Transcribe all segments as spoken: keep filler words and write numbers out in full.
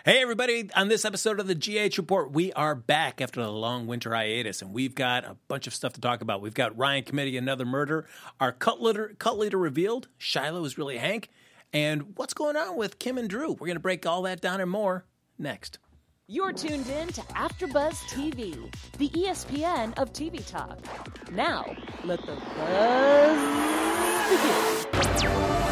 Hey, everybody. On this episode of the G H Report, we are back after a long winter hiatus, and we've got a bunch of stuff to talk about. We've got Ryan committing another murder, our cult leader, cult leader revealed, Shiloh is really Hank, and what's going on with Kim and Drew. We're going to break all that down and more next. You're tuned in to AfterBuzz T V, the E S P N of T V talk. Now, let the buzz begin.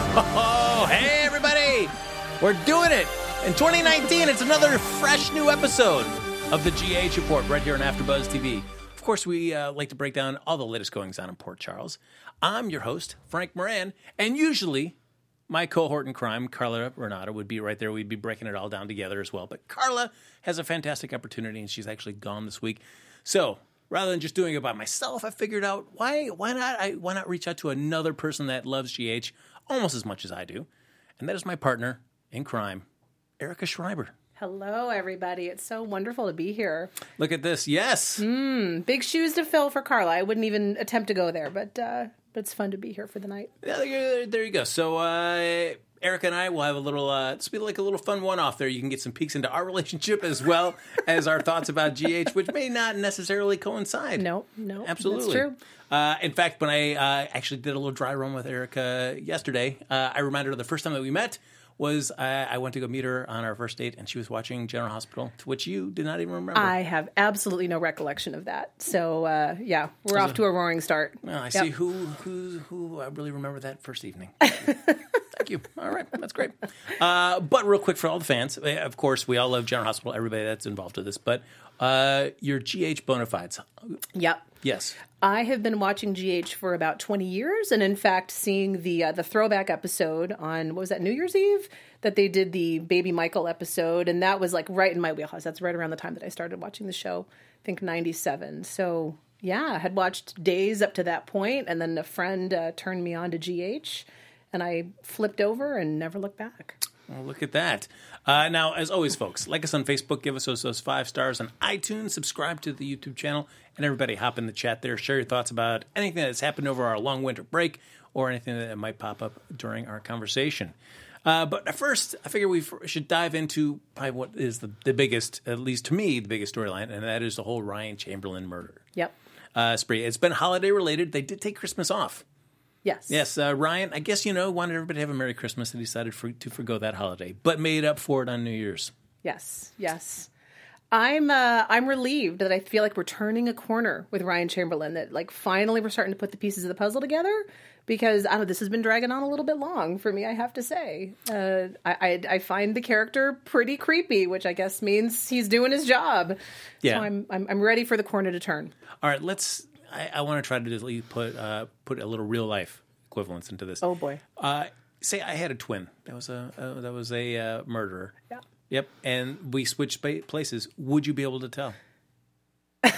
Oh, hey, everybody. We're doing it. In twenty nineteen, it's another fresh new episode of the G H Report right here on AfterBuzz T V. Of course, we uh, like to break down all the latest goings-on in Port Charles. I'm your host, Frank Moran, and usually my cohort in crime, Carla Renata, would be right there. We'd be breaking it all down together as well. But Carla has a fantastic opportunity, and she's actually gone this week. So rather than just doing it by myself, I figured out why why not I, why not reach out to another person that loves G H almost as much as I do, and that is my partner in crime, Erica Schreiber. Hello, everybody. It's so wonderful to be here. Look at this. Yes. Mm, big shoes to fill for Carla. I wouldn't even attempt to go there, but uh, but it's fun to be here for the night. Yeah, there, there you go. So uh, Erica and I will have a little, uh, it's be like a little fun one-off there. You can get some peeks into our relationship as well as our thoughts about G H, which may not necessarily coincide. No, no. Absolutely. That's true. Uh, in fact, when I uh, actually did a little dry run with Erica yesterday, uh, I reminded her the first time that we met was uh, I went to go meet her on our first date, and she was watching General Hospital, to which you did not even remember. I have absolutely no recollection of that. So, uh, yeah, we're off to a roaring start. Well, I yep. see who who who I really remember that first evening. Thank you. All right, that's great. Uh, but real quick for all the fans, of course, we all love General Hospital, everybody that's involved with this, but uh, your G H bona fides. Yep. Yes. I have been watching G H for about twenty years, and in fact, seeing the uh, the throwback episode on, what was that, New Year's Eve? That they did the Baby Michael episode, and that was like right in my wheelhouse. That's right around the time that I started watching the show, I think ninety-seven. So, yeah, I had watched Days up to that point, and then a friend uh, turned me on to G H, and I flipped over and never looked back. Well, look at that. Uh, now, as always, folks, like us on Facebook, give us those, those five stars on iTunes, subscribe to the YouTube channel, and everybody hop in the chat there. Share your thoughts about anything that's happened over our long winter break or anything that might pop up during our conversation. Uh, but first, I figure we should dive into probably what is the, the biggest, at least to me, the biggest storyline, and that is the whole Ryan Chamberlain murder. Yep. Uh, spree. It's been holiday related. They did take Christmas off. Yes. Yes, uh, Ryan, I guess, you know, wanted everybody to have a Merry Christmas and decided for, to forgo that holiday, but made up for it on New Year's. Yes, yes. I'm uh, I'm relieved that I feel like we're turning a corner with Ryan Chamberlain, that like finally we're starting to put the pieces of the puzzle together, because I don't know, this has been dragging on a little bit long for me, I have to say. Uh, I, I I find the character pretty creepy, which I guess means he's doing his job. Yeah. So I'm I'm, I'm ready for the corner to turn. All right, let's. I, I want to try to at least put uh, put a little real life equivalence into this. Oh boy. Uh, say I had a twin. That was a uh, that was a uh, murderer. Yeah. Yep. And we switched spa- places. Would you be able to tell? uh,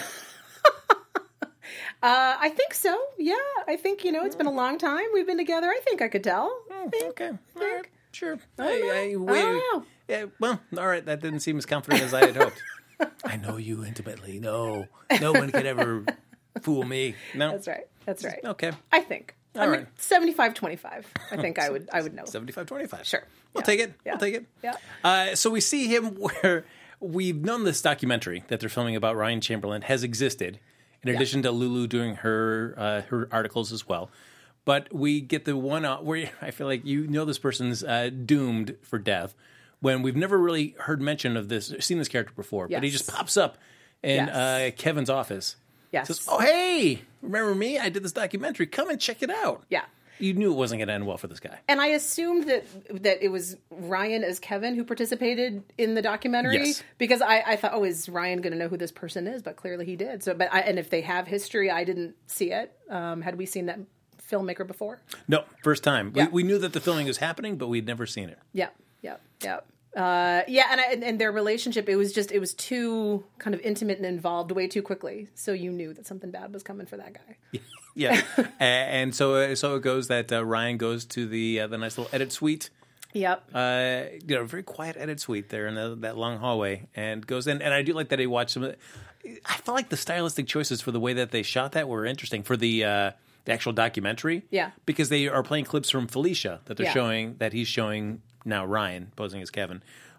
I think so. Yeah. I think, you know, it's been a long time we've been together. I think I could tell. Oh, think, okay. All think. right. Sure. I don't know. I, I, I wait, don't know. Yeah, well, all right. That didn't seem as confident as I had hoped. I know you intimately. No. No one could ever fool me. No. That's right. That's right. Okay. I think. All I mean, right. seventy-five twenty-five. I think I would I would know. seventy-five twenty-five. Sure. We'll Yeah. take it. Yeah. We'll take it. Yeah. Uh, so we see him where we've known this documentary that they're filming about Ryan Chamberlain has existed, in Yeah. addition to Lulu doing her uh, her articles as well. But we get the one uh, where I feel like you know this person's uh, doomed for death, when we've never really heard mention of this, seen this character before. Yes. But he just pops up in Yes. uh, Kevin's office. Yes. Says, "Oh, hey, remember me? I did this documentary. Come and check it out." Yeah. You knew it wasn't going to end well for this guy. And I assumed that that it was Ryan as Kevin who participated in the documentary, Yes. because I, I thought, oh, is Ryan going to know who this person is? But clearly he did. So, but I, and if they have history, I didn't see it. Um, had we seen that filmmaker before? No, first time. Yeah. We, we knew that the filming was happening, but we'd never seen it. Yeah, yeah, yeah. Uh, yeah, and, I, and and their relationship, it was just, it was too kind of intimate and involved way too quickly. So you knew that something bad was coming for that guy. Yeah, and so uh, so it goes that uh, Ryan goes to the uh, the nice little edit suite. Yep. Uh, you know, very quiet edit suite there in the, that long hallway, and goes in. And I do like that he watched some. I felt like the stylistic choices for the way that they shot that were interesting for the uh, the actual documentary. Yeah. Because they are playing clips from Felicia that they're Yeah. showing, that he's showing now Ryan posing as Kevin.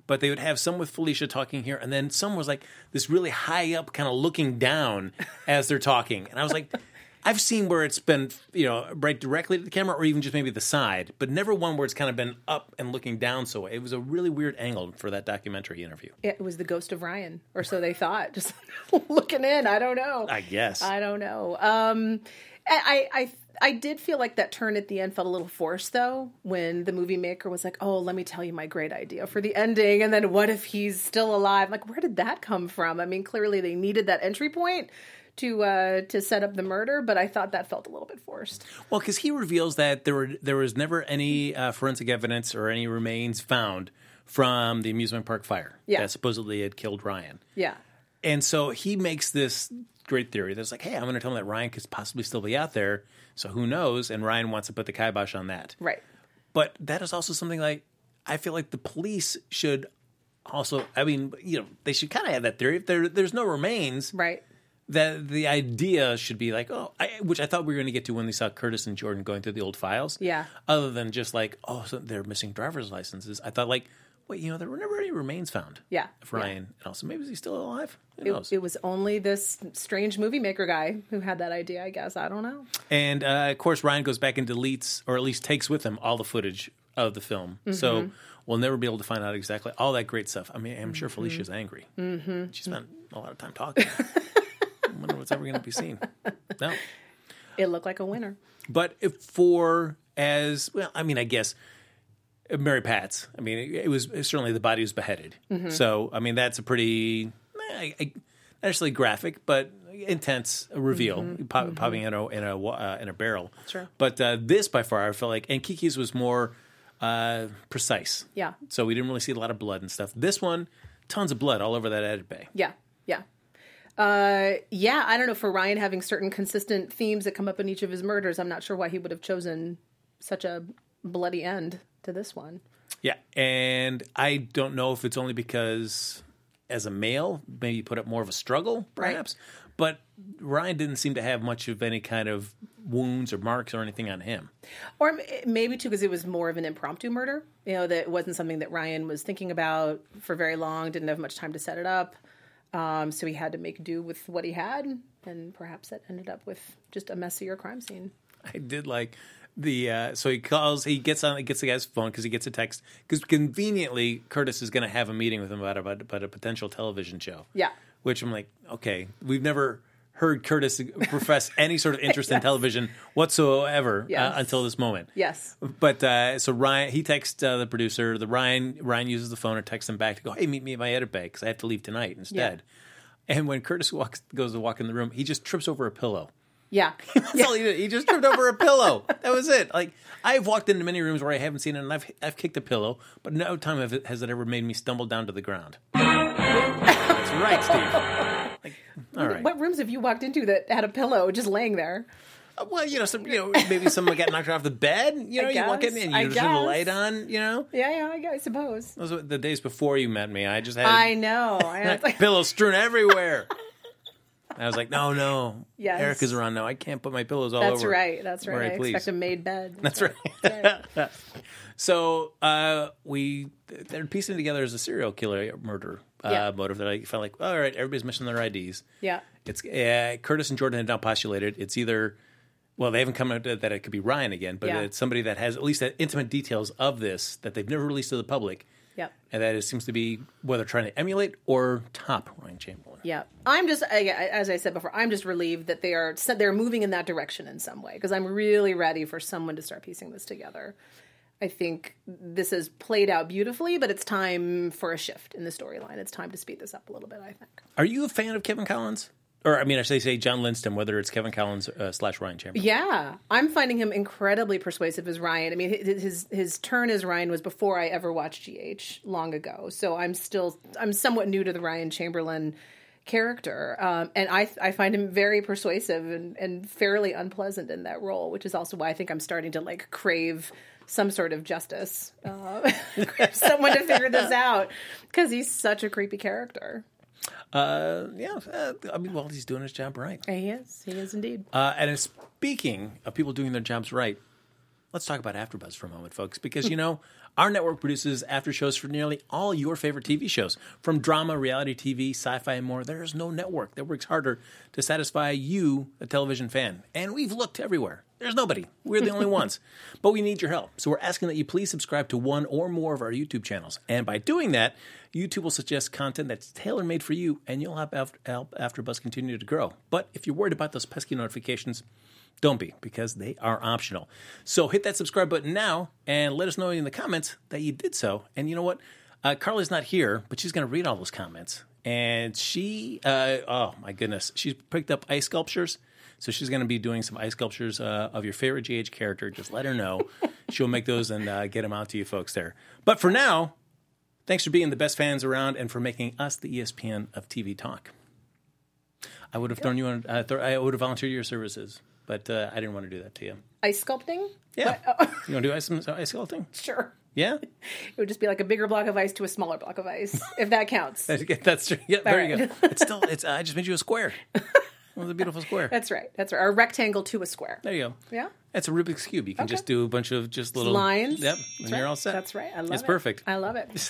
but they would have some with Felicia talking here, and then some was like this really high up, kind of looking down as they're talking. And I was like, I've seen where it's been, you know, right directly to the camera, or even just maybe the side, but never one where it's kind of been up and looking down. So it was a really weird angle for that documentary interview. It was the ghost of Ryan, or so they thought, just looking in. I don't know. I guess. I don't know. Um, I, I, I did feel like that turn at the end felt a little forced, though, when the movie maker was like, oh, let me tell you my great idea for the ending. And then what if he's still alive? Like, where did that come from? I mean, clearly they needed that entry point to uh, to set up the murder, but I thought that felt a little bit forced. Well, because he reveals that there were there was never any uh, forensic evidence or any remains found from the amusement park fire Yeah. that supposedly had killed Ryan. Yeah. And so he makes this great theory that's like, hey, I'm going to tell him that Ryan could possibly still be out there, so who knows? And Ryan wants to put the kibosh on that. Right. But that is also something like, I feel like the police should also, I mean, you know, they should kind of have that theory. If there there's no remains, Right. that the idea should be like, oh, I, which I thought we were going to get to when they saw Curtis and Jordan going through the old files. Yeah. Other than just like, oh, so they're missing driver's licenses. I thought like, wait, you know, there were never any remains found. Yeah. Of Ryan. And also, maybe is he still alive? Who It, knows? it was only this strange movie maker guy who had that idea, I guess. I don't know. And uh, of course, Ryan goes back and deletes, or at least takes with him, all the footage of the film. Mm-hmm. So we'll never be able to find out exactly all that great stuff. I mean, I'm sure Felicia's angry. Mm-hmm. She spent a lot of time talking. I wonder what's ever going to be seen. No. It looked like a winner. But if for as well, I mean, I guess uh, Mary Pat's. I mean, it, it was certainly the body was beheaded. Mm-hmm. So I mean, that's a pretty eh, I, not necessarily graphic, but intense reveal, Mm-hmm. pop, mm-hmm. popping in a in a uh, in a barrel. Sure. But uh, this by far, I felt like, and Kiki's was more uh, precise. Yeah. So we didn't really see a lot of blood and stuff. This one, tons of blood all over that edit bay. Yeah. Yeah. Uh, yeah, I don't know. For Ryan having certain consistent themes that come up in each of his murders, I'm not sure why he would have chosen such a bloody end to this one. Yeah, and I don't know if it's only because as a male, maybe you put up more of a struggle, perhaps. Right. But Ryan didn't seem to have much of any kind of wounds or marks or anything on him. Or maybe, too, because it was more of an impromptu murder. You know, that it wasn't something that Ryan was thinking about for very long, didn't have much time to set it up. Um, so he had to make do with what he had, and perhaps that ended up with just a messier crime scene. I did like the, uh, so he calls, he gets on, he gets the guy's phone because he gets a text, because conveniently Curtis is going to have a meeting with him about, about, about a potential television show. Yeah. Which I'm like, okay, we've never heard Curtis profess any sort of interest yes. in television whatsoever yes. uh, until this moment. Yes. But uh, so Ryan, he texts uh, the producer. The Ryan Ryan uses the phone or texts him back to go, hey, meet me at my edit bay because I have to leave tonight instead. Yeah. And when Curtis walks goes to walk in the room, he just trips over a pillow. Yeah. That's yeah. all he did. He just tripped over a pillow. That was it. Like, I've walked into many rooms where I haven't seen it, and I've I've kicked a pillow, but no time have it, has it ever made me stumble down to the ground. That's right, Steve. Like, all right. What rooms have you walked into that had a pillow just laying there? Uh, well, you know, some, you know, maybe someone got knocked off the bed. You know, I you guess, walk in and you I just turn the guess. light on. You know. Yeah, yeah, I, guess, I suppose. Those were the days before you met me. I just had I know. I had like... pillows strewn everywhere. I was like, no, no. Yes. Erica's around now. I can't put my pillows all That's over. right. That's right. Right, I please. expect a made bed. That's, That's right. right. That's right. So uh, we they're piecing it together as a serial killer murder uh, Yeah. motive that I felt like, all right, everybody's missing their I Ds. Yeah. It's uh, Curtis and Jordan had now postulated it's either, well, they haven't come out that it could be Ryan again, but Yeah. it's somebody that has at least intimate details of this that they've never released to the public. Yeah. And that it seems to be whether trying to emulate or top Ryan Chamberlain. Yeah, I'm just, as I said before, I'm just relieved that they are they're moving in that direction in some way, because I'm really ready for someone to start piecing this together. I think this has played out beautifully, but it's time for a shift in the storyline. It's time to speed this up a little bit, I think. Are you a fan of Kevin Collins? Or, I mean, I should say John Lindstrom, whether it's Kevin Collins uh, slash Ryan Chamberlain. Yeah, I'm finding him incredibly persuasive as Ryan. I mean, his his turn as Ryan was before I ever watched G H long ago. So I'm still, I'm somewhat new to the Ryan Chamberlain character. Um, and I I find him very persuasive and, and fairly unpleasant in that role, which is also why I think I'm starting to, like, crave some sort of justice. Uh, someone to figure this out, because he's such a creepy character. Uh, yeah, uh, I mean, well, he's doing his job right. He is. He is indeed. Uh, and speaking of people doing their jobs right, let's talk about AfterBuzz for a moment, folks, because, you know, our network produces after shows for nearly all your favorite T V shows. From drama, reality T V, sci-fi, and more, there is no network that works harder to satisfy you, a television fan. And we've looked everywhere. There's nobody. We're the only ones. But we need your help. So we're asking that you please subscribe to one or more of our YouTube channels. And by doing that, YouTube will suggest content that's tailor-made for you, and you'll help AfterBuzz continue to grow. But if you're worried about those pesky notifications, don't be, because they are optional. So hit that subscribe button now and let us know in the comments that you did so. And you know what? Uh, Carly's not here, but she's going to read all those comments. And she, uh, oh my goodness, she's picked up ice sculptures. So she's going to be doing some ice sculptures uh, of your favorite G H character. Just let her know. She'll make those and uh, get them out to you folks there. But for now, thanks for being the best fans around and for making us the E S P N of T V talk. I would have thrown you on, uh, th- I would have volunteered your services. But uh, I didn't want to do that to you. Ice sculpting? Yeah. Oh. You want to do ice, ice sculpting? Sure. Yeah? It would just be like a bigger block of ice to a smaller block of ice, if that counts. That's true. Yeah, there right. you go. It's still, it's. Uh, I just made you a square. It was a beautiful square. That's right. That's right. Or a rectangle to a square. There you go. Yeah? It's a Rubik's Cube. You can okay. just do a bunch of just little... lines. Yep. That's and right. you're all set. That's right. I love it's it. It's perfect. I love it.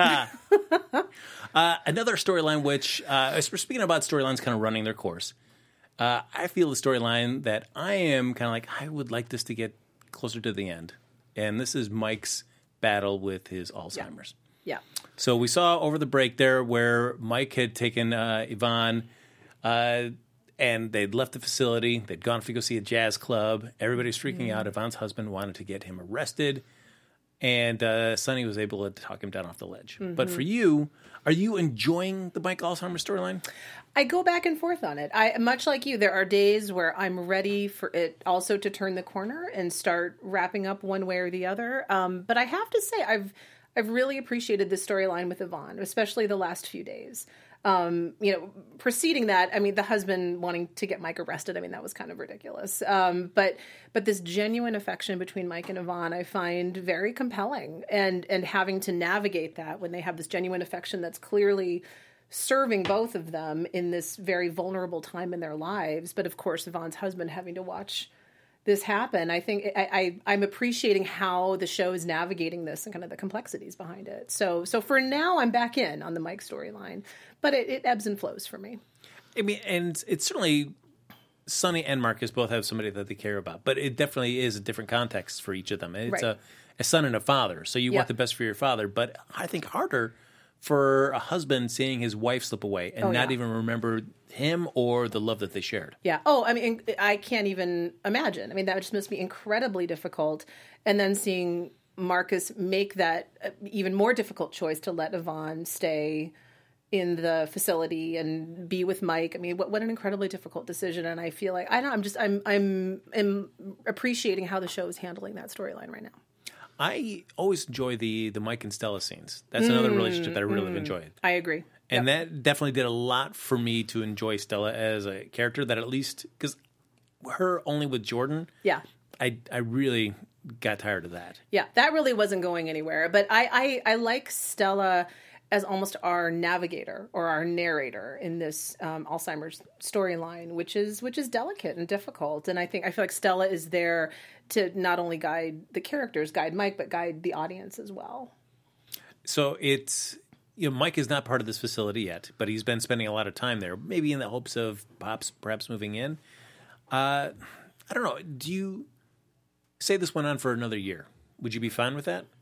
uh, another storyline which, uh, we're speaking about storylines kind of running their course. Uh, I feel the storyline that I am kind of like, I would like this to get closer to the end. And this is Mike's battle with his Alzheimer's. Yeah. yeah. So we saw over the break there where Mike had taken uh, Yvonne uh, and they'd left the facility. They'd gone to go see a jazz club. Everybody's freaking mm. out. Yvonne's husband wanted to get him arrested. And uh, Sonny was able to talk him down off the ledge. Mm-hmm. But for you, are you enjoying the Mike Alzheimer's storyline? I go back and forth on it. I much like you, there are days where I'm ready for it also to turn the corner and start wrapping up one way or the other. Um, but I have to say, I've I've really appreciated the storyline with Yvonne, especially the last few days. Um, you know, preceding that, I mean, the husband wanting to get Mike arrested, I mean, that was kind of ridiculous. Um, but but this genuine affection between Mike and Yvonne, I find very compelling. And and having to navigate that when they have this genuine affection that's clearly serving both of them in this very vulnerable time in their lives. But of course, Yvonne's husband having to watch this happen. I think I, I, I'm appreciating how the show is navigating this and kind of the complexities behind it. So so for now, I'm back in on the Mike storyline. But it, it ebbs and flows for me. I mean, and it's certainly Sonny and Marcus both have somebody that they care about. But it definitely is a different context for each of them. It's right. a, a son and a father. So you yep. want the best for your father. But I think harder for a husband seeing his wife slip away and oh, not yeah. even remember him or the love that they shared. Yeah. Oh, I mean, I can't even imagine. I mean, that just must be incredibly difficult. And then seeing Marcus make that even more difficult choice to let Yvonne stay in the facility and be with Mike. I mean, what, what an incredibly difficult decision. And I feel like, I don't know, I'm just, I'm, I'm, I'm appreciating how the show is handling that storyline right now. I always enjoy the the Mike and Stella scenes. That's mm, another relationship that I really mm, enjoyed. I agree. And yep. that definitely did a lot for me to enjoy Stella as a character that at least, because her only with Jordan, yeah, I I really got tired of that. Yeah, that really wasn't going anywhere. But I, I, I like Stella as almost our navigator or our narrator in this um, Alzheimer's storyline, which is which is delicate and difficult. And I think I feel like Stella is there to not only guide the characters, guide Mike, but guide the audience as well. So it's, you know, Mike is not part of this facility yet, but he's been spending a lot of time there, maybe in the hopes of Pops perhaps moving in. Uh, I don't know. Do you say this went on for another year? Would you be fine with that?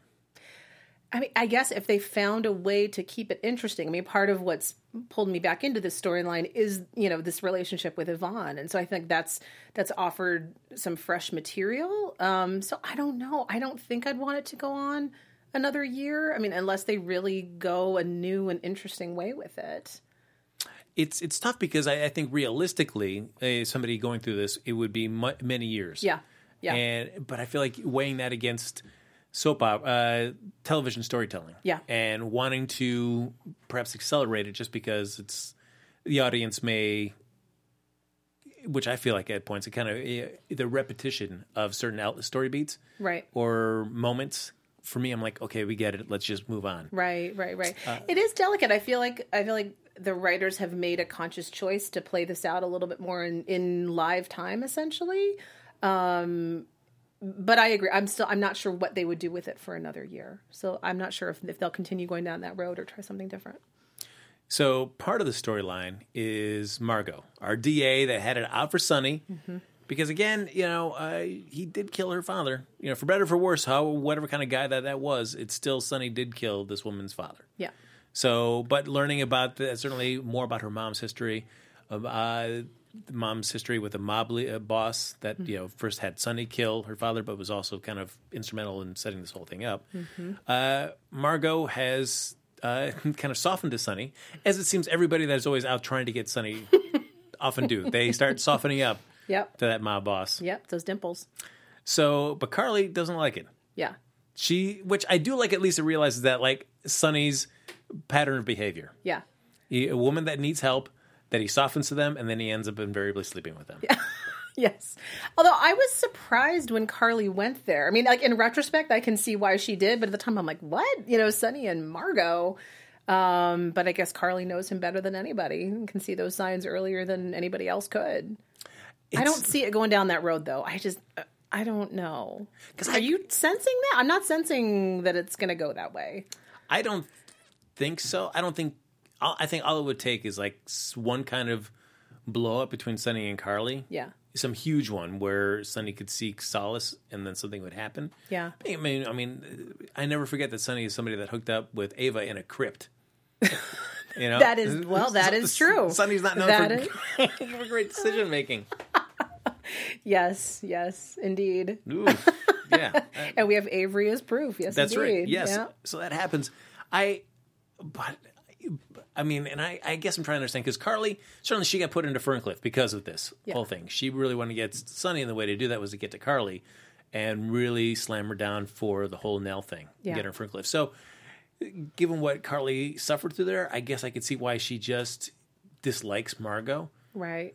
I mean, I guess if they found a way to keep it interesting. I mean, part of what's pulled me back into this storyline is, you know, this relationship with Yvonne. And so I think that's that's offered some fresh material. Um, so I don't know. I don't think I'd want it to go on another year. I mean, unless they really go a new and interesting way with it. It's it's tough because I, I think realistically, uh, somebody going through this, it would be m- many years. Yeah, yeah. And but I feel like weighing that against soap opera, uh, television storytelling, yeah, and wanting to perhaps accelerate it just because it's the audience may, which I feel like at points it kind of uh, the repetition of certain out- story beats, right, or moments. For me, I'm like, okay, we get it. Let's just move on. Right, right, right. Uh, it is delicate. I feel like I feel like the writers have made a conscious choice to play this out a little bit more in, in live time, essentially. Um, but I agree. I'm still, I'm not sure what they would do with it for another year. So I'm not sure if, if they'll continue going down that road or try something different. So part of the storyline is Margot, our D A that had it out for Sonny. Mm-hmm. Because again, you know, uh, he did kill her father. You know, for better or for worse, how whatever kind of guy that that was, it's still Sonny did kill this woman's father. Yeah. So, but learning about the, certainly more about her mom's history, of uh, mom's history with a mob le- uh, boss that mm-hmm. you know first had Sonny kill her father, but was also kind of instrumental in setting this whole thing up. Mm-hmm. Uh, Margot has uh, kind of softened to Sonny, as it seems everybody that is always out trying to get Sonny often do. They start softening up. Yep. To that mob boss. Yep, those dimples. So, but Carly doesn't like it. Yeah. She, which I do like at least it realizes that, like, Sonny's pattern of behavior. Yeah. He, a woman that needs help, that he softens to them, and then he ends up invariably sleeping with them. Yeah. Yes. Although I was surprised when Carly went there. I mean, like, in retrospect, I can see why she did, but at the time I'm like, what? You know, Sonny and Margot. Um, but I guess Carly knows him better than anybody and can see those signs earlier than anybody else could. It's, I don't see it going down that road, though. I just, uh, I don't know. Are I, you sensing that? I'm not sensing that it's going to go that way. I don't think so. I don't think, I think all it would take is like one kind of blow up between Sonny and Carly. Yeah. Some huge one where Sonny could seek solace and then something would happen. Yeah. I mean, I mean, I never forget that Sonny is somebody that hooked up with Ava in a crypt. You know? That is, well, that is true. Sonny's not known that for, is... for great decision making. Yes, yes, indeed. Ooh, yeah. And we have Avery as proof. Yes, that's indeed. right. Yes. Yeah. So that happens. I, but, I mean, and I, I guess I'm trying to understand because Carly, certainly she got put into Ferncliff because of this yeah. whole thing. She really wanted to get Sonny, and the way to do that was to get to Carly and really slam her down for the whole Nell thing, yeah. get her in Ferncliff. So, given what Carly suffered through there, I guess I could see why she just dislikes Margot. Right.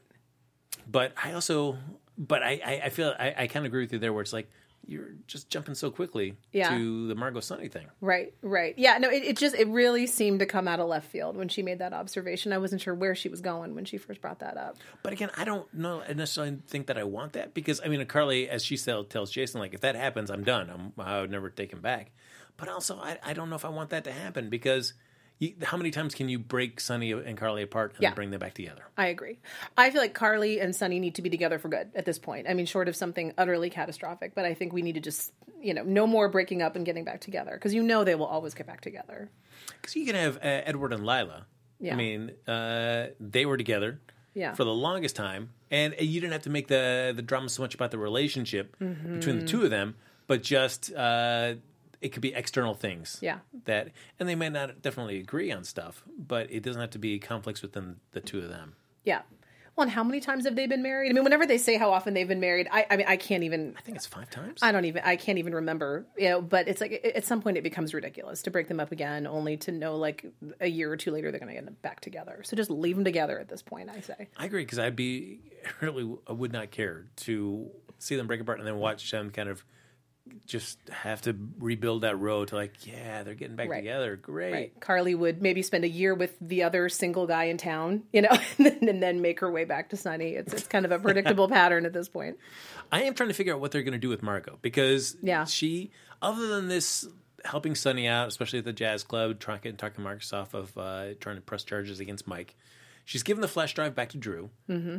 But I also, but I, I, I feel, I, I kind of agree with you there where it's like, you're just jumping so quickly yeah. to the Margot Sonny thing. Right, right. Yeah, no, it, it just, it really seemed to come out of left field when she made that observation. I wasn't sure where she was going when she first brought that up. But again, I don't know, I necessarily think that I want that because, I mean, Carly, as she tells Jason, like, if that happens, I'm done. I'm, I would never take him back. But also, I, I don't know if I want that to happen because you, how many times can you break Sonny and Carly apart and yeah. then bring them back together? I agree. I feel like Carly and Sonny need to be together for good at this point. I mean, short of something utterly catastrophic, but I think we need to just, you know, no more breaking up and getting back together because you know they will always get back together. Because you can have uh, Edward and Lila. Yeah. I mean, uh, they were together yeah. for the longest time, and you didn't have to make the, the drama so much about the relationship mm-hmm. between the two of them, but just... Uh, it could be external things. Yeah. That, and they may not definitely agree on stuff, but it doesn't have to be conflicts within the two of them. Yeah. Well, and how many times have they been married? I mean, whenever they say how often they've been married, I, I mean, I can't even... I think it's five times. I don't even... I can't even remember. You know, but it's like, at some point it becomes ridiculous to break them up again, only to know, like, a year or two later they're going to get back together. So just leave them together at this point, I say. I agree, because I'd be... really, I would not care to see them break apart and then watch them kind of just have to rebuild that road to like, yeah, they're getting back right. together. Great. Right. Carly would maybe spend a year with the other single guy in town, you know, and then, and then make her way back to Sonny. It's it's kind of a predictable pattern at this point. I am trying to figure out what they're going to do with Margot because yeah. she, other than this, helping Sonny out, especially at the jazz club, trying talking Marcus off of uh, trying to press charges against Mike, she's given the flash drive back to Drew. Mm-hmm.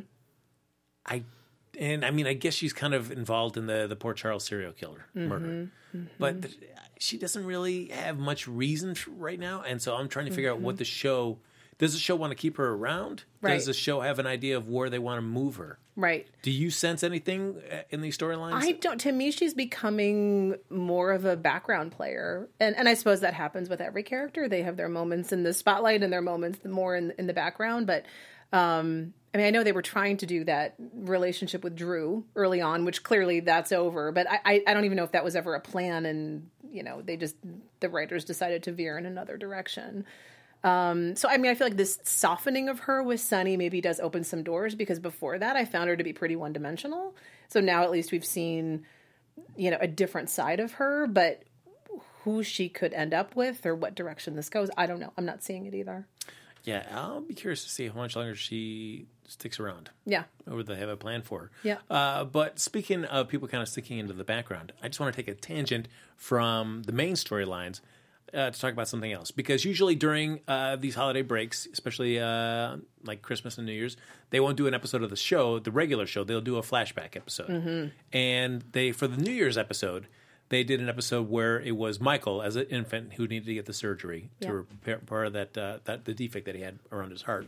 I. And I mean, I guess she's kind of involved in the, the Port Charles serial killer mm-hmm, murder. Mm-hmm. But th- she doesn't really have much reason f- right now. And so I'm trying to figure mm-hmm. out what the show... Does the show want to keep her around? Right. Does the show have an idea of where they want to move her? Right. Do you sense anything in these storylines? I don't. To me, she's becoming more of a background player. And and I suppose that happens with every character. They have their moments in the spotlight and their moments more in, in the background. But... Um, I mean, I know they were trying to do that relationship with Drew early on, which clearly that's over. But I, I, I don't even know if that was ever a plan. And, you know, they just, the writers decided to veer in another direction. Um, so, I mean, I feel like this softening of her with Sonny maybe does open some doors because before that I found her to be pretty one-dimensional. So now at least we've seen, you know, a different side of her. But who she could end up with or what direction this goes, I don't know. I'm not seeing it either. Yeah, I'll be curious to see how much longer she sticks around. Yeah. Or what they have a plan for her. Yeah. Uh, but speaking of people kind of sticking into the background, I just want to take a tangent from the main storylines uh, to talk about something else. Because usually during uh, these holiday breaks, especially uh, like Christmas and New Year's, they won't do an episode of the show, the regular show. They'll do a flashback episode. Mm-hmm. And they, for the New Year's episode, they did an episode where it was Michael as an infant who needed to get the surgery yeah. to repair part of that, uh, that the defect that he had around his heart.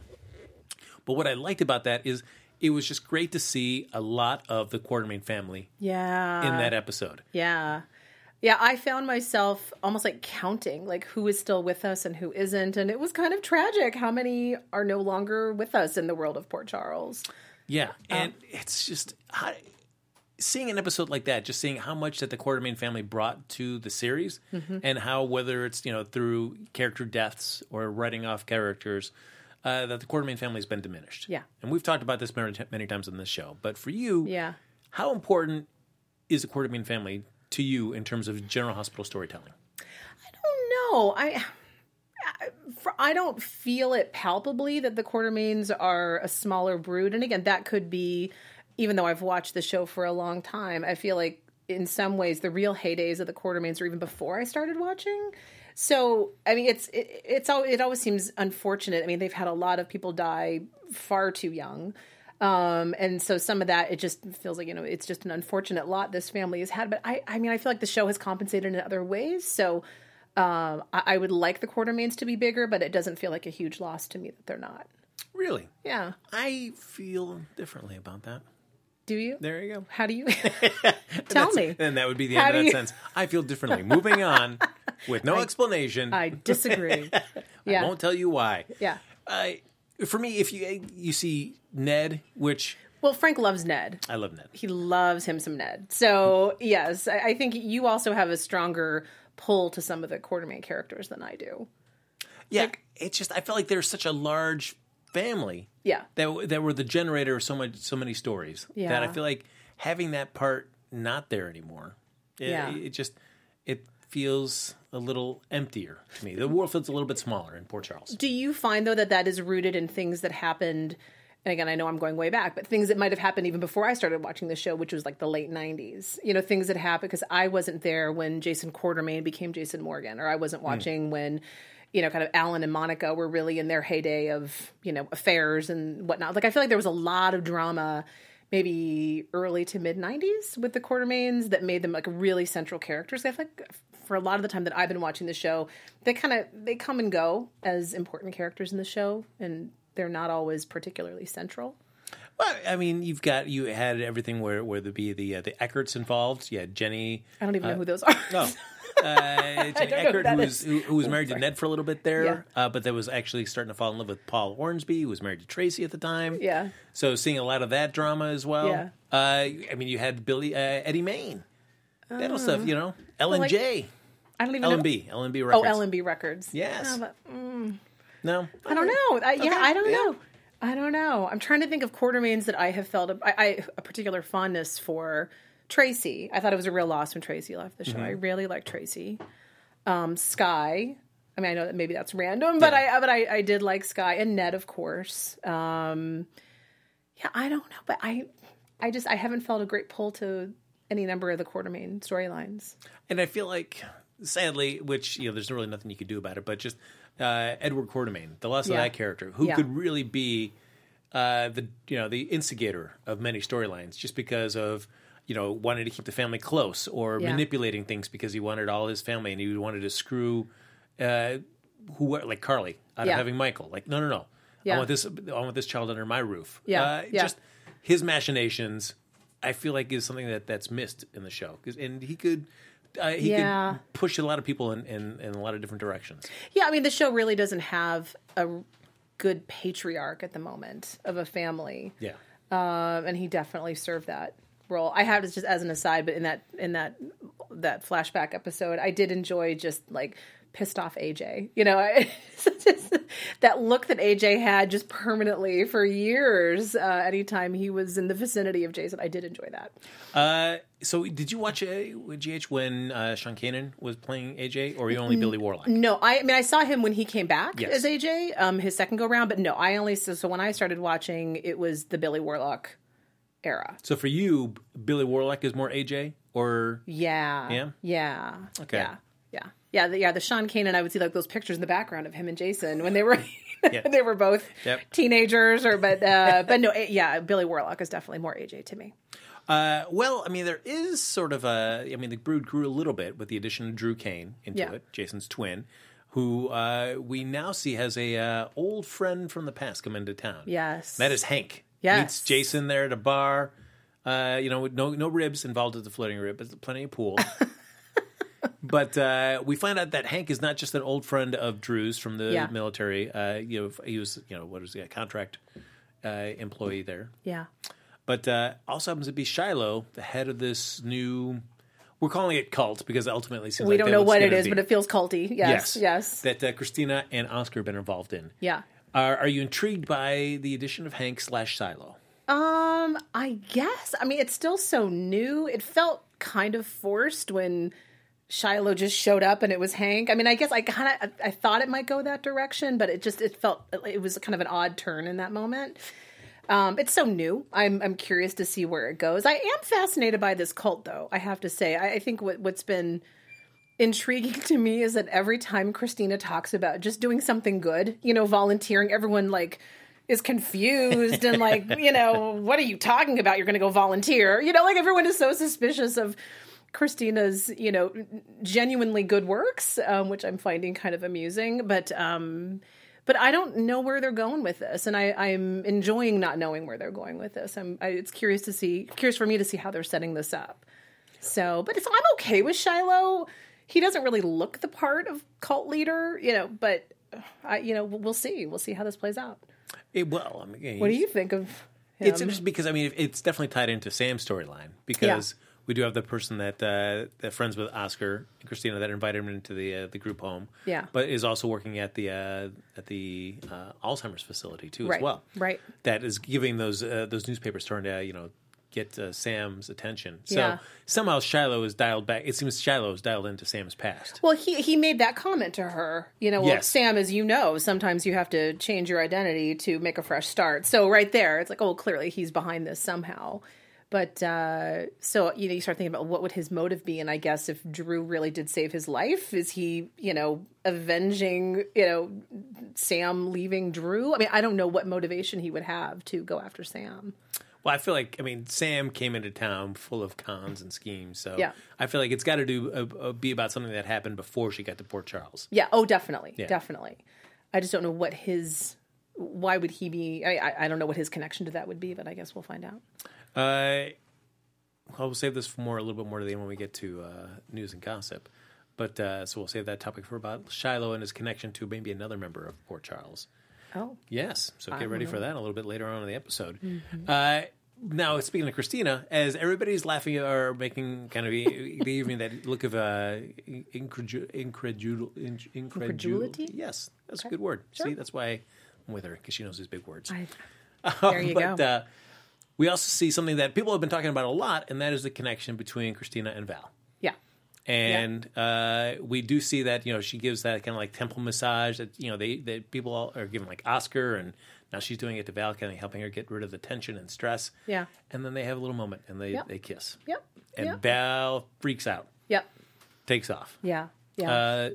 But what I liked about that is it was just great to see a lot of the Quartermain family yeah. in that episode. Yeah. Yeah, I found myself almost like counting, like who is still with us and who isn't. And it was kind of tragic how many are no longer with us in the world of Port Charles. Yeah, and um, it's just... I, seeing an episode like that, just seeing how much that the Quartermain family brought to the series, mm-hmm. and how whether it's you know through character deaths or writing off characters, uh, that the Quartermain family has been diminished. Yeah, and we've talked about this many, many times on this show. But for you, yeah, how important is the Quartermain family to you in terms of General Hospital storytelling? I don't know. I. I, for, I don't feel it palpably that the Quartermains are a smaller brood, and again, that could be. Even though I've watched the show for a long time, I feel like in some ways the real heydays of the Quartermains are even before I started watching. So, I mean, it's it, it's all it always seems unfortunate. I mean, they've had a lot of people die far too young. Um, and so some of that, it just feels like, you know, it's just an unfortunate lot this family has had. But I, I mean, I feel like the show has compensated in other ways. So um, I, I would like the Quartermains to be bigger, but it doesn't feel like a huge loss to me that they're not. Really? Yeah. I feel differently about that. Do you? There you go. How do you? Tell me. And that would be the How end of that you... sentence. I feel differently. Moving on with no I, explanation. I disagree. Yeah. I won't tell you why. Yeah. Uh, for me, if you you see Ned, which... Well, Frank loves Ned. I love Ned. He loves him some Ned. So, yes, I, I think you also have a stronger pull to some of the Quartermain characters than I do. Yeah. Like, it's just, I felt like there's such a large... family yeah that that were the generator of so much so many stories yeah. that I feel like having that part not there anymore it, yeah. it just it feels a little emptier to me. The world feels a little bit smaller in Port Charles. Do you find though that that is rooted in things that happened, and again I know I'm going way back, but things that might have happened even before I started watching the show, which was like the late nineties, you know, things that happened because I wasn't there when Jason Quartermain became Jason Morgan, or I wasn't watching mm. when you know, kind of Alan and Monica were really in their heyday of, you know, affairs and whatnot. Like, I feel like there was a lot of drama, maybe early to mid nineties with the Quartermains that made them like really central characters. I feel like for a lot of the time that I've been watching the show, they kind of, they come and go as important characters in the show, and they're not always particularly central. Well, I mean, you've got, you had everything where, where there be the, uh, the Eckerts involved. You had Jenny. I don't even uh, know who those are. No. Uh, Jenny Eckert, who was, who, who was married Sorry. to Ned for a little bit there, yeah. uh, but that was actually starting to fall in love with Paul Hornsby, who was married to Tracy at the time. Yeah. So seeing a lot of that drama as well. Yeah. Uh, I mean, you had Billy, uh, Eddie Main. That uh, stuff, you know. Ellen like, J. I don't even L M B. know. L M B Records. Oh, L M B Records. Yes. No, but, mm, no? I don't know. I, okay. Yeah, I don't yeah. know. I don't know. I'm trying to think of Quartermains that I have felt a, I, I, a particular fondness for. Tracy. I thought it was a real loss when Tracy left the show. Mm-hmm. I really liked Tracy. Um, Sky. I mean, I know that maybe that's random, but yeah. I but I, I did like Sky, and Ned, of course. Um, yeah, I don't know, but I I just I haven't felt a great pull to any number of the Quartermain storylines. And I feel like, sadly, which you know, there's really nothing you could do about it, but just uh, Edward Quartermain, the loss yeah. of that character, who yeah. could really be uh, the you know the instigator of many storylines, just because of. You know, wanted to keep the family close, or yeah. manipulating things because he wanted all his family, and he wanted to screw uh, who like Carly out yeah. of having Michael. Like, no, no, no, yeah. I want this. I want this child under my roof. Yeah, uh, yeah. Just his machinations. I feel like is something that that's missed in the show, and he could. Uh, he yeah. could push a lot of people in, in, in a lot of different directions. Yeah, I mean, the show really doesn't have a good patriarch at the moment of a family. Yeah, um, and he definitely served that role. I have this just as an aside, but in that in that that flashback episode, I did enjoy just like pissed off A J. You know, I, that look that A J had just permanently for years, uh, anytime he was in the vicinity of Jason. I did enjoy that. Uh, so did you watch uh, G H when uh, Sean Kanan was playing A J, or were you only Billy Warlock? No, I, I mean, I saw him when he came back Yes. as A J, um, his second go round, but no, I only, so, so when I started watching, it was the Billy Warlock era. So for you, Billy Warlock is more A J, or Yeah. Yeah? Yeah. Okay. Yeah. Yeah. Yeah. The, yeah. The Sean Kanan, I would see like those pictures in the background of him and Jason when they were, Yeah. they were both Yep. teenagers or, but, uh, but no, eh, yeah, Billy Warlock is definitely more A J to me. Uh, well, I mean, there is sort of a. I mean, the brood grew a little bit with the addition of Drew Kane into Yeah. it, Jason's twin, who uh, we now see has a uh, old friend from the past come into town. Yes. That is Hank. Yes. Meets Jason there at a bar. Uh, you know, with no no ribs involved at the floating rib, but plenty of pool. But uh, we find out that Hank is not just an old friend of Drew's from the Yeah. military. Uh, you know, he was, you know, what was he, a contract uh, employee there. Yeah. But uh, also happens to be Shiloh, the head of this new. We're calling it cult because ultimately it seems We like don't that's know it's what it gonna is, be. but it feels culty. Yes. Yes. That uh, Christina and Oscar have been involved in. Yeah. Are, are you intrigued by the addition of Hank slash Shiloh? Um, I guess. I mean, it's still so new. It felt kind of forced when Shiloh just showed up and it was Hank. I mean, I guess I kind of I thought it might go that direction, but it just it felt it was kind of an odd turn in that moment. Um, it's so new. I'm I'm curious to see where it goes. I am fascinated by this cult, though. I have to say, I, I think what what's been intriguing to me is that every time Christina talks about just doing something good, you know, volunteering, everyone like is confused and like, you know, what are you talking about? You're going to go volunteer? You know, like everyone is so suspicious of Christina's, you know, genuinely good works, um, which I'm finding kind of amusing. But um, but I don't know where they're going with this, and I, I'm enjoying not knowing where they're going with this. I'm I, it's curious to see, curious for me to see how they're setting this up. So, but it's, I'm okay with Shiloh. He doesn't really look the part of cult leader, you know, but I, you know, we'll see. We'll see how this plays out. It, well, I mean, What do you think of him? It's interesting because I mean, it's definitely tied into Sam's storyline because Yeah. we do have the person that uh, that friends with Oscar and Christina that invited him into the uh, the group home, Yeah. but is also working at the uh, at the uh, Alzheimer's facility too Right, as well. right. That is giving those uh, those newspapers trying to you know get uh, Sam's attention. So Yeah. somehow Shiloh is dialed back. It seems Shiloh is dialed into Sam's past. Well, he he made that comment to her. You know, well, Yes. Sam, as you know, sometimes you have to change your identity to make a fresh start. So right there, it's like, oh, clearly he's behind this somehow. But uh, so you know, you start thinking about what would his motive be, and I guess if Drew really did save his life, is he, you know, avenging, you know, Sam leaving Drew? I mean, I don't know what motivation he would have to go after Sam. Well, I feel like I mean Sam came into town full of cons and schemes, so Yeah. I feel like it's got to do uh, uh, be about something that happened before she got to Port Charles. Yeah. Oh, definitely, Yeah. definitely. I just don't know what his. Why would he be? I, I I don't know what his connection to that would be, but I guess we'll find out. Uh, well, we'll save this for more a little bit more to the end when we get to uh, news and gossip. But uh, so we'll save that topic for about Shiloh and his connection to maybe another member of Port Charles. Oh, Yes, so I get ready don't for know. that a little bit later on in the episode. Mm-hmm. Uh, now, speaking of Christina, as everybody's laughing or making kind of giving that look of uh, incredu- incredul- in- incredul- Incredulity? Yes, that's a good word. Sure. See, that's why I'm with her because she knows these big words. I, there you but, go. Uh, we also see something that people have been talking about a lot, and that is the connection between Christina and Val. yeah, And uh, we do see that you know she gives that kind of like temple massage that you know they that people all are giving like Oscar, and now she's doing it to Val, kind of helping her get rid of the tension and stress. Yeah. And then they have a little moment and they Yep. they kiss. yep, And yep, Val freaks out, yep, takes off. yeah, yeah. Uh,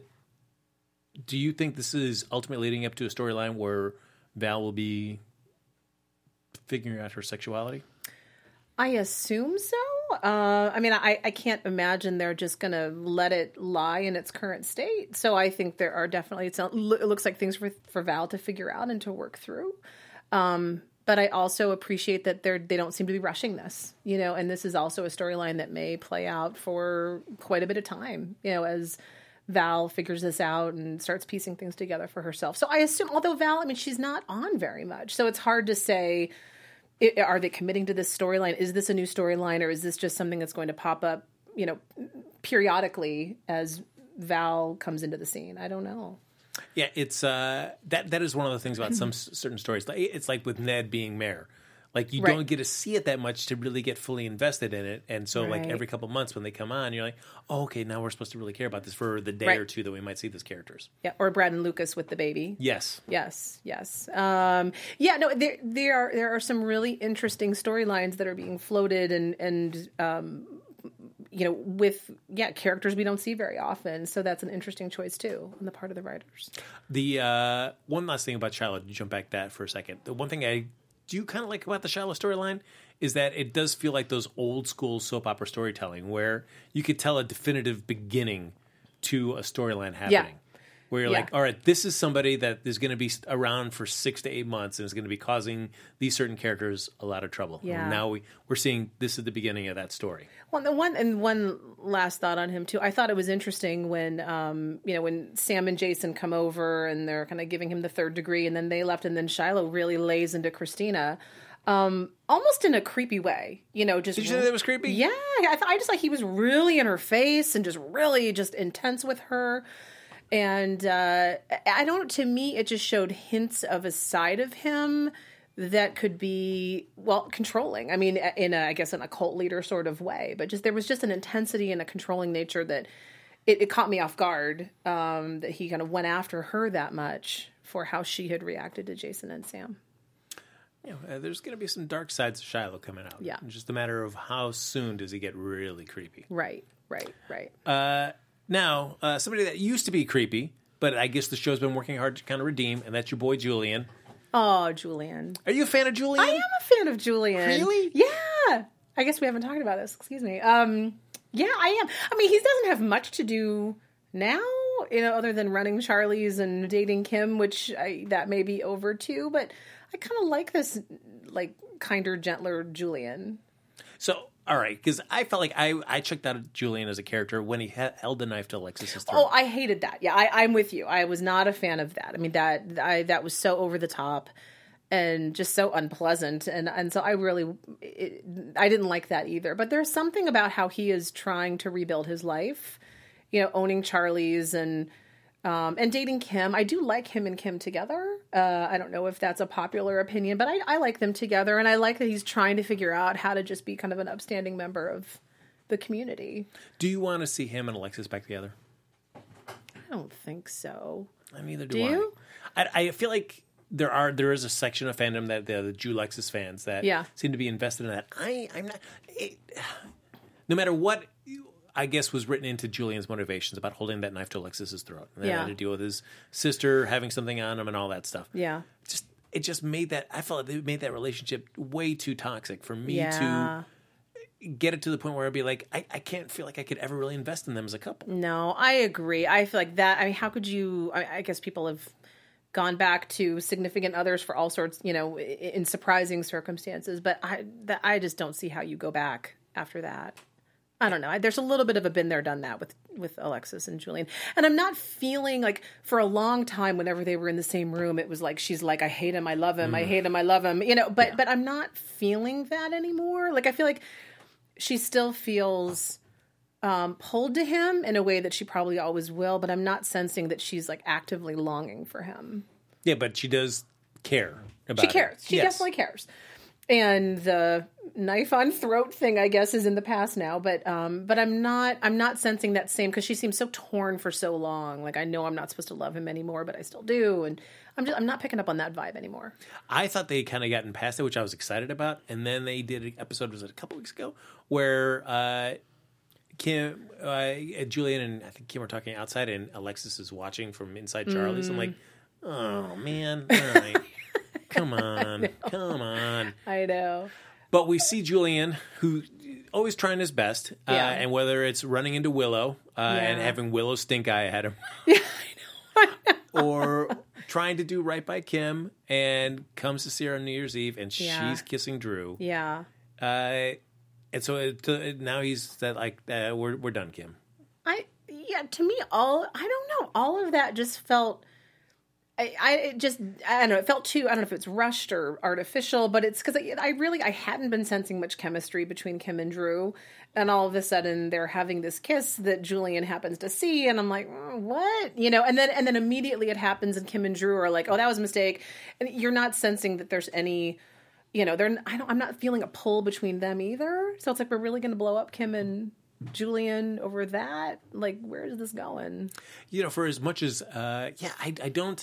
do you think this is ultimately leading up to a storyline where Val will be figuring out her sexuality? I assume so. Uh, I mean, I, I can't imagine they're just going to let it lie in its current state. So I think there are definitely, it's, it looks like things for, for Val to figure out and to work through. Um, but I also appreciate that they're, they don't seem to be rushing this, you know, and this is also a storyline that may play out for quite a bit of time, you know, as Val figures this out and starts piecing things together for herself. So I assume, although Val, I mean, she's not on very much. So it's hard to say, I- are they committing to this storyline? Is this a new storyline, or is this just something that's going to pop up, you know, periodically as Val comes into the scene. I don't know. Yeah, it's uh, that that is one of the things about some s- certain stories. Like, it's like with Ned being mayor. Like, you Right. don't get to see it that much to really get fully invested in it. And so, like, Right. every couple months when they come on, you're like, oh, okay, now we're supposed to really care about this for the day Right. or two that we might see these characters. Yeah, or Brad and Lucas with the baby. Yes. Yes, yes. Um, yeah, no, there there are there are some really interesting storylines that are being floated and and um, you know, with yeah characters we don't see very often. So that's an interesting choice too on the part of the writers. The uh, one last thing about Shiloh, to jump back that for a second. The one thing I do kind of like about the Shiloh storyline is that it does feel like those old school soap opera storytelling where you could tell a definitive beginning to a storyline happening. Where you're Yeah. like, all right, this is somebody that is going to be around for six to eight months and is going to be causing these certain characters a lot of trouble. Yeah. And now we, we're seeing this is the beginning of that story. Well, the one and one last thought on him too. I thought it was interesting when um, you know, when Sam and Jason come over and they're kind of giving him the third degree, and then they left, and then Shiloh really lays into Christina, um, almost in a creepy way. You know, just Did you say that was creepy? Yeah, I thought I just like he was really in her face and just really just intense with her. And uh, I don't. To me, it just showed hints of a side of him that could be, well, controlling. I mean, in a, I guess in a cult leader sort of way. But just there was just an intensity and a controlling nature that it, it caught me off guard. Um, that he kind of went after her that much for how she had reacted to Jason and Sam. You know, uh, there's going to be some dark sides of Shiloh coming out. Yeah. It's just a matter of how soon does he get really creepy. Right. Right. Right. Uh, now, uh, somebody that used to be creepy, but I guess the show's been working hard to kind of redeem, and that's your boy Julian. Oh, Julian. Are you a fan of Julian? I am a fan of Julian. Really? Yeah. I guess we haven't talked about this. Excuse me. Um, yeah, I am. I mean, he doesn't have much to do now, you know, other than running Charlie's and dating Kim, which I, that may be over too. But I kind of like this, like, kinder, gentler Julian. So, all right, because I felt like I, I checked out Julian as a character when he ha- held the knife to Alexis's throat. Oh, I hated that. Yeah, I, I'm with you. I was not a fan of that. I mean, that I, that was so over the top and just so unpleasant. And, and so I really, it, I didn't like that either. But there's something about how he is trying to rebuild his life, you know, owning Charlie's and um, and dating Kim. I do like him and Kim together. Uh, I don't know if that's a popular opinion, but I, I like them together. And I like that he's trying to figure out how to just be kind of an upstanding member of the community. Do you want to see him and Alexis back together? I don't think so. I neither do, Do I. you? I. I feel like there are there is a section of fandom that the, the Julexis fans that Yeah. seem to be invested in that. I I'm not. It, no matter what, I guess was written into Julian's motivations about holding that knife to Alexis's throat, and then Yeah. had to deal with his sister having something on him and all that stuff. Yeah. Just it just made that I felt like it made that relationship way too toxic for me Yeah. to get it to the point where I'd be like, I, I can't feel like I could ever really invest in them as a couple. No, I agree. I feel like that. I mean, how could you? I, I guess people have gone back to significant others for all sorts, you know, in, in surprising circumstances. But I, that, I just don't see how you go back after that. I don't know. I, there's a little bit of a been there, done that with with Alexis and Julian, and I'm not feeling like for a long time. Whenever they were in the same room, it was like she's like, I hate him, I love him, I hate him, I love him. You know, but Yeah. but I'm not feeling that anymore. Like I feel like she still feels um, pulled to him in a way that she probably always will, but I'm not sensing that she's like actively longing for him. Yeah, but she does care about She it. cares. She Yes. definitely cares. And the knife on throat thing, I guess, is in the past now. But um, but I'm not I'm not sensing that same because she seems so torn for so long. Like I know I'm not supposed to love him anymore, but I still do, and I'm just I'm not picking up on that vibe anymore. I thought they kind of gotten past it, which I was excited about. And then they did an episode, was it a couple weeks ago, where uh, Kim, uh, Julian and I think Kim were talking outside, and Alexis is watching from inside Charlie's. I'm like, oh, man. All right. Come on. Come on. I know. But we see Julian, who always trying his best, uh, Yeah. and whether it's running into Willow uh, and Yeah. having Willow stink eye at him, or trying to do right by Kim and comes to see her on New Year's Eve, and Yeah. she's kissing Drew. Yeah. Uh, and so it, to, now he's that like uh, we're we're done, Kim. I yeah. To me, all I don't know. All of that just felt. I, I it just, I don't know, it felt too, I don't know if it's rushed or artificial, but it's because I, I really, I hadn't been sensing much chemistry between Kim and Drew. And all of a sudden they're having this kiss that Julian happens to see. And I'm like, mm, what? You know, and then, and then immediately it happens and Kim and Drew are like, oh, that was a mistake. And you're not sensing that there's any, you know, they're, I don't, I'm not feeling a pull between them either. So it's like, we're really going to blow up Kim and Julian over that. Like, where is this going? You know, for as much as, uh, yeah, I, I don't,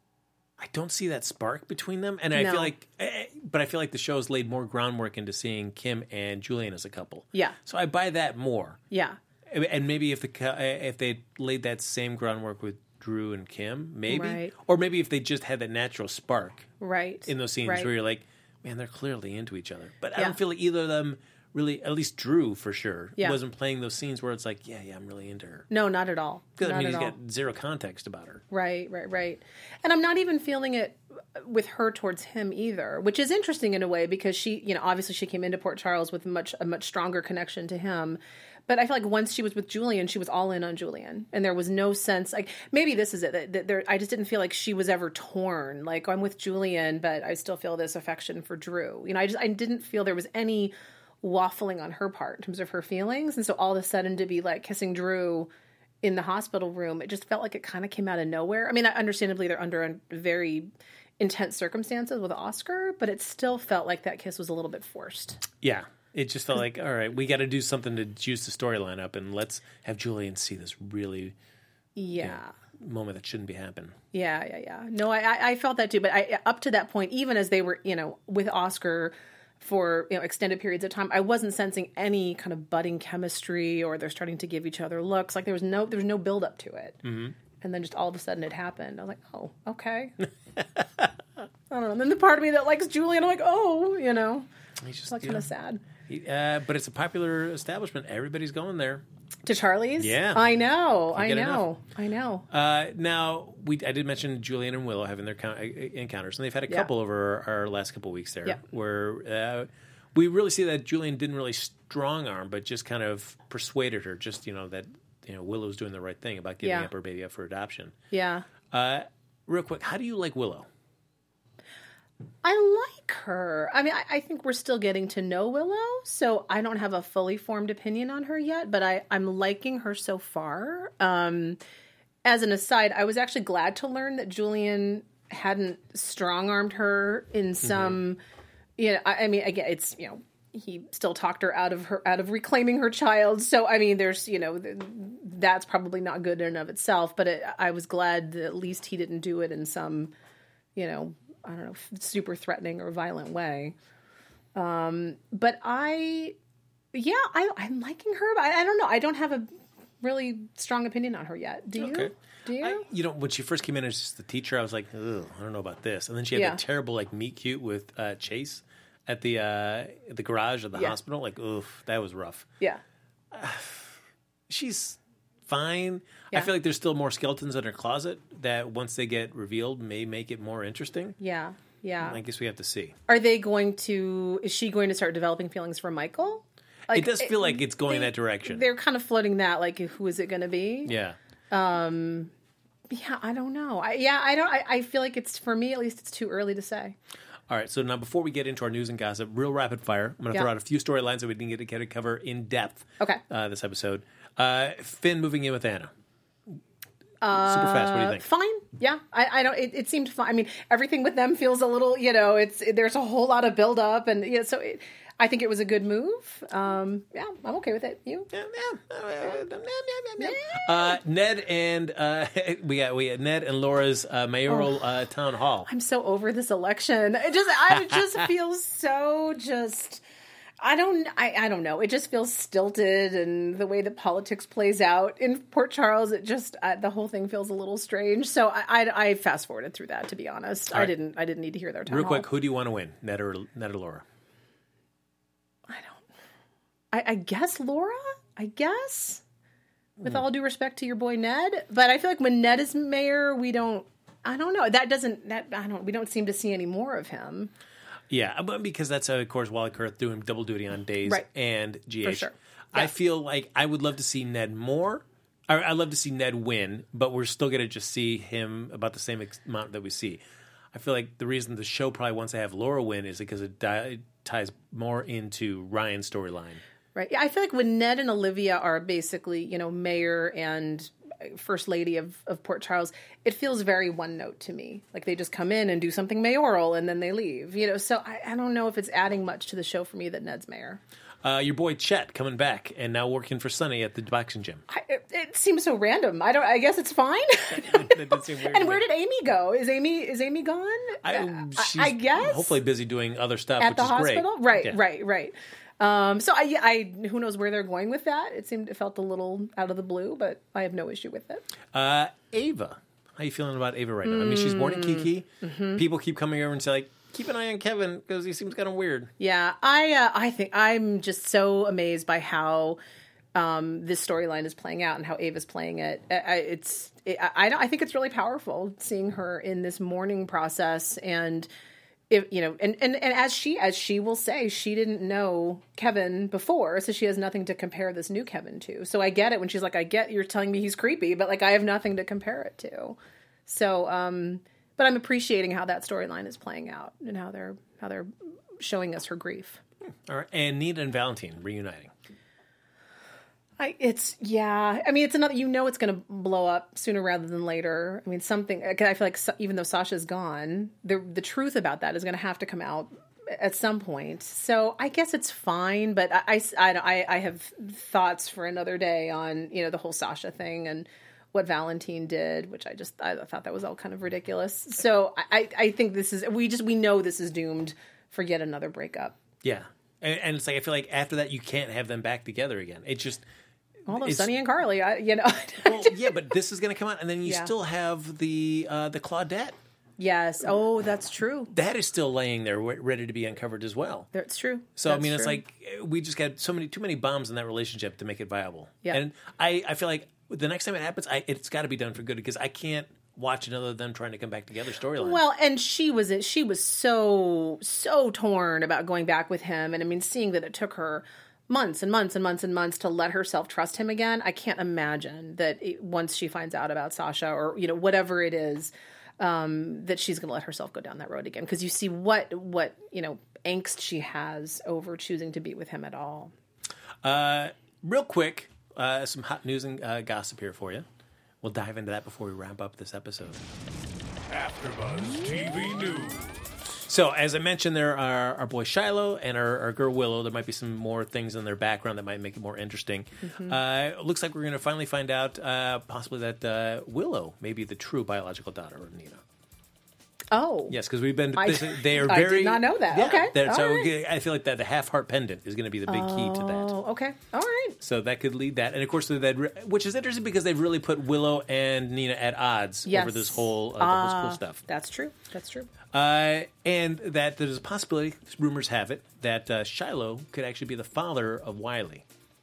I don't see that spark between them. And I No. feel like, but I feel like the show's laid more groundwork into seeing Kim and Julian as a couple. Yeah. So I buy that more. Yeah. And maybe if the if they laid that same groundwork with Drew and Kim, maybe, Right. or maybe if they just had that natural spark Right. in those scenes right. where you're like, man, they're clearly into each other. But I Yeah. don't feel like either of them really, at least Drew for sure, Yeah. wasn't playing those scenes where it's like, yeah, yeah, I'm really into her. No, not at all. Because I Not mean, at he's all. got zero context about her. Right, right, right. And I'm not even feeling it with her towards him either, which is interesting in a way because she, you know, obviously she came into Port Charles with much a much stronger connection to him. But I feel like once she was with Julian, she was all in on Julian, and there was no sense like maybe this is it that, that there. I just didn't feel like she was ever torn. Like I'm with Julian, but I still feel this affection for Drew. You know, I just I didn't feel there was any waffling on her part in terms of her feelings, and so all of a sudden to be like kissing Drew in the hospital room, it just felt like it kind of came out of nowhere. I mean, understandably, they're under a very intense circumstances with Oscar, but it still felt like that kiss was a little bit forced. Yeah. It just felt like, all right, we got to do something to juice the storyline up, and let's have Julian see this really Yeah. you know, moment that shouldn't be happening. Yeah, yeah, yeah. No, I, I- I felt that too. But I, up to that point, even as they were, you know, with Oscar for you know extended periods of time, I wasn't sensing any kind of budding chemistry, or they're starting to give each other looks. Like there was no, there was no build up to it. Mm-hmm. And then just all of a sudden it happened. I was like, oh, okay. I don't know. And then the part of me that likes Julian, I'm like, oh, you know, He's just it's like you kind know, of sad. he- uh, but it's a popular establishment. Everybody's going there. To Charlie's? Yeah. I know. I get know. I know. Uh, now, we I did mention Julian and Willow having their con- encounters, and they've had a Yeah. couple over our, our last couple weeks there, Yeah. where uh, we really see that Julian didn't really strong arm, but just kind of persuaded her, just you know that you know Willow's doing the right thing about giving Yeah. up her baby up for adoption. Yeah. Uh, real quick, how do you like Willow? I like her. I mean, I, I think we're still getting to know Willow, so I don't have a fully formed opinion on her yet, but I, I'm liking her so far. Um, as an aside, I was actually glad to learn that Julian hadn't strong-armed her in some, mm-hmm. you know, I, I mean, again, it's, you know, he still talked her out of her, out of reclaiming her child. So, I mean, there's, you know, that's probably not good in and of itself, but it, I was glad that at least he didn't do it in some, you know, I don't know, super threatening or violent way. Um, but I, yeah, I, I'm liking her. But I, I don't know. I don't have a really strong opinion on her yet. Do you? Okay. Do you? I, you know, when she first came in as just the teacher, I was like, ugh, I don't know about this. And then she had Yeah. that terrible like meet cute with uh, Chase at the uh, the garage of the Yeah. hospital. Like, oof, that was rough. Yeah. She's fine. Yeah. I feel like there's still more skeletons in her closet that once they get revealed may make it more interesting. Yeah. Yeah. I guess we have to see. Are they going to, is she going to start developing feelings for Michael? Like, it does feel like it's going they- that direction. They're kind of floating that, like, who is it going to be? Yeah. Yeah, I don't know. I, yeah, I don't, I, I feel like it's, for me at least, it's too early to say. All right, so now before we get into our news and gossip, real rapid fire, I'm going to Yeah. throw out a few storylines that we didn't get to, get to cover in depth Okay. uh, this episode. Uh, Finn moving in with Anna. Uh, Super fast, what do you think? Fine. Yeah. I, I don't, it, it seemed fine. I mean, everything with them feels a little, you know, it's, there's a whole lot of build up and, you know, so it, I think it was a good move. Um, yeah, I'm okay with it. You? Yeah, yeah. Uh, Ned and uh, we got we got Ned and Laura's uh, mayoral uh, town hall. I'm so over this election. It just, I just feel so just, I don't, I, I don't know. It just feels stilted, and the way that politics plays out in Port Charles, it just, uh, the whole thing feels a little strange. So I, I, I fast forwarded through that, to be honest. All right. I didn't, I didn't need to hear their town Real hall. quick, who do you want to win, Ned or Ned or Laura? I, I guess Laura, I guess, with all due respect to your boy Ned. But I feel like when Ned is mayor, we don't, I don't know. That doesn't, that, I don't, we don't seem to see any more of him. Yeah, but because that's, uh, of course, Wally Kurth doing double duty on Days Right. and G H. For sure. I Yeah. feel like I would love to see Ned more. I, I'd love to see Ned win, but we're still going to just see him about the same ex- amount that we see. I feel like the reason the show probably wants to have Laura win is because it di- ties more into Ryan's storyline. Right. Yeah, I feel like when Ned and Olivia are basically, you know, mayor and first lady of, of Port Charles, it feels very one note to me. Like they just come in and do something mayoral and then they leave. You know, so I, I don't know if it's adding much to the show for me that Ned's mayor. Uh, your boy Chet coming back and now working for Sonny at the boxing gym. I, it, it seems so random. I don't. I guess it's fine. That did seem weird and to where me. did Amy go? Is Amy is Amy gone? I, Uh, she's I guess hopefully busy doing other stuff at which the is hospital. great. Right, Yeah. right, right. Um, so I, I, who knows where they're going with that? It seemed it felt a little out of the blue, but I have no issue with it. Uh, Ava, how you feeling about Ava right now? I mean, she's born in Kiki. Mm-hmm. People keep coming over and say like, keep an eye on Kevin because he seems kind of weird. Yeah, I, uh, I think I'm just so amazed by how um, this storyline is playing out and how Ava's playing it. I, I- it's, it, I, I don't- I think it's really powerful seeing her in this mourning process and. If, you know, and, and, and as she as she will say, she didn't know Kevin before, so she has nothing to compare this new Kevin to. So I get it when she's like, I get you're telling me he's creepy, but like I have nothing to compare it to. So, um, but I'm appreciating how that storyline is playing out and how they're how they're showing us her grief. All right, and Nina and Valentine reuniting. I, it's yeah. I mean, it's another. You know, it's going to blow up sooner rather than later. I mean, something. I feel like so, even though Sasha's gone, the the truth about that is going to have to come out at some point. So I guess it's fine. But I, I, I, I have thoughts for another day on you know the whole Sasha thing and what Valentine did, which I just I thought that was all kind of ridiculous. So I, I think this is we just we know this is doomed for yet another breakup. Yeah, and, and it's like I feel like after that you can't have them back together again. It just. Although It's- Sonny and Carly, I, you know. Well, yeah, but this is going to come out, and then you Yeah. still have the uh, the Claudette. Yes. Oh, that's true. That is still laying there, re- ready to be uncovered as well. That's true. So That's I mean, it's true. like we just got so many too many bombs in that relationship to make it viable. Yeah. And I, I feel like the next time it happens, I, it's got to be done for good because I can't watch another of them trying to come back together storyline. Well, and she was she was so so torn about going back with him, and I mean, seeing that it took her months and months and months and months to let herself trust him again. I can't imagine that it, once she finds out about Sasha or you know whatever it is, um, that she's going to let herself go down that road again. Because you see what what you know angst she has over choosing to be with him at all. Uh, real quick, uh, some hot news and uh, gossip here for you. We'll dive into that before we wrap up this episode. AfterBuzz T V News. So, as I mentioned, there are our boy Shiloh and our, our girl Willow. There might be some more things in their background that might make it more interesting. Mm-hmm. Uh, it looks like we're going to finally find out, uh, possibly, that uh, Willow may be the true biological daughter of Nina. Oh, Yes, because we've been. I- This, they are I did very. not know that. Yeah, Okay. that- so All right. we- I feel like that the half heart pendant is going to be the big key to that. Oh, okay, all right. So that could lead that, and of course, that which is interesting because they've really put Willow and Nina at odds Yes. over this whole uh, the whole Ah, school stuff. That's true. That's true. Uh, and that there's a possibility, rumors have it, that uh, Shiloh could actually be the father of Wiley.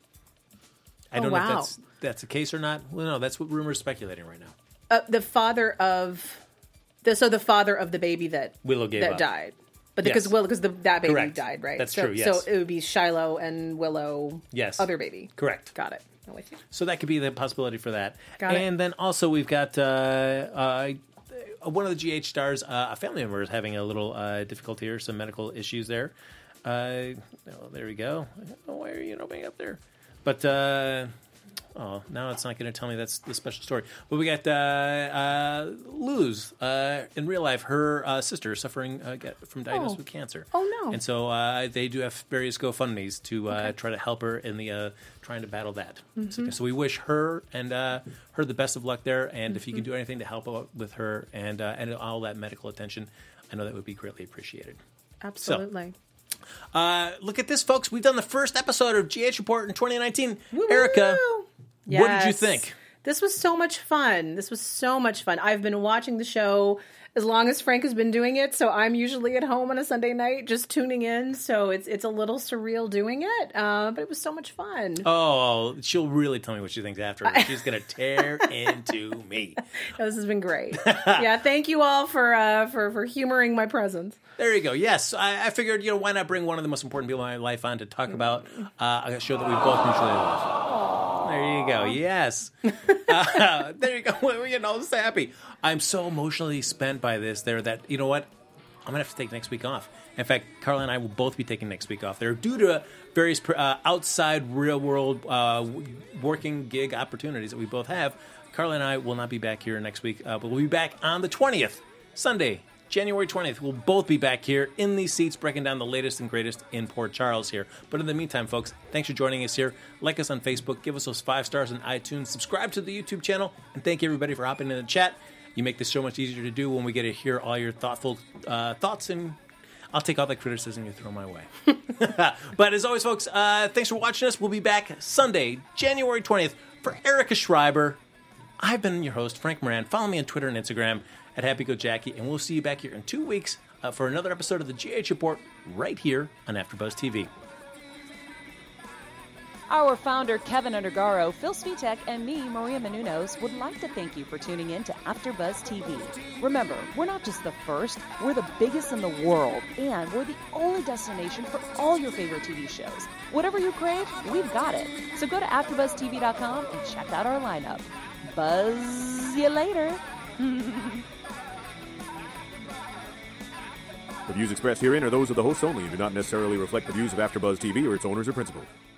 I Oh, don't know wow. if that's that's the case or not. Well, no, that's what rumors speculating right now. Uh, the father of the so the father of the baby that Willow gave that up. died, but Yes. because Willow because the that baby Correct. died, right? That's so, true, yes. So it would be Shiloh and Willow. Yes. Other baby. Correct. Got it. I'm with you. So that could be the possibility for that. Got it. and then also we've got uh, uh, one of the G H stars, uh, a family member is having a little uh, difficulty here, some medical issues there. Uh, oh, there we go. Oh, why are you opening up there? But uh, oh, now it's not going to tell me that's the special story. But we got uh, uh, Luz uh, in real life. Her uh, sister is suffering uh, get, from diagnosed Oh. with cancer. Oh, no. And so uh, they do have various GoFundMe's to uh, try to help her in the uh, trying to battle that. Mm-hmm. So we wish her and uh, her the best of luck there. And if you can do anything to help out with her and uh, and all that medical attention, I know that would be greatly appreciated. Absolutely. Uh, look at this, folks. We've done the first episode of G H Report in twenty nineteen. Erica, Woo! what did you Yes. think? This was so much fun. This was so much fun. I've been watching the show as long as Frank has been doing it, so I'm usually at home on a Sunday night just tuning in. So it's it's a little surreal doing it, uh, but it was so much fun. Oh, she'll really tell me what she thinks after. She's going to tear into me. This has been great. Yeah, thank you all for uh, for for humoring my presence. There you go. Yes, I, I figured, you know, why not bring one of the most important people in my life on to talk about uh, a show that we both mutually love. There you go. Yes. uh, there you go. We're getting all so happy. I'm so emotionally spent by this there that, you know what? I'm going to have to take next week off. In fact, Carla and I will both be taking next week off. They're due to various uh, outside real-world uh, working gig opportunities that we both have. Carla and I will not be back here next week, uh, but we'll be back on the twentieth, Sunday, January twentieth. We'll both be back here in these seats breaking down the latest and greatest in Port Charles here. But in the meantime, folks, thanks for joining us here. Like us on Facebook. Give us those five stars on iTunes. Subscribe to the YouTube channel. And thank you, everybody, for hopping in the chat. You make this so much easier to do when we get to hear all your thoughtful uh, thoughts, and I'll take all the criticism you throw my way. But as always, folks, uh, thanks for watching us. We'll be back Sunday, January twentieth, for Erica Schreiber. I've been your host, Frank Moran. Follow me on Twitter and Instagram at HappyGoJackie, and we'll see you back here in two weeks uh, for another episode of the G H Report right here on AfterBuzz T V. Our founder, Kevin Undergaro, Phil Svitek, and me, Maria Menounos, would like to thank you for tuning in to AfterBuzz T V. Remember, we're not just the first, we're the biggest in the world, and we're the only destination for all your favorite T V shows. Whatever you crave, we've got it. So go to after buzz T V dot com and check out our lineup. Buzz you later. The views expressed herein are those of the hosts only and do not necessarily reflect the views of AfterBuzz T V or its owners or principals.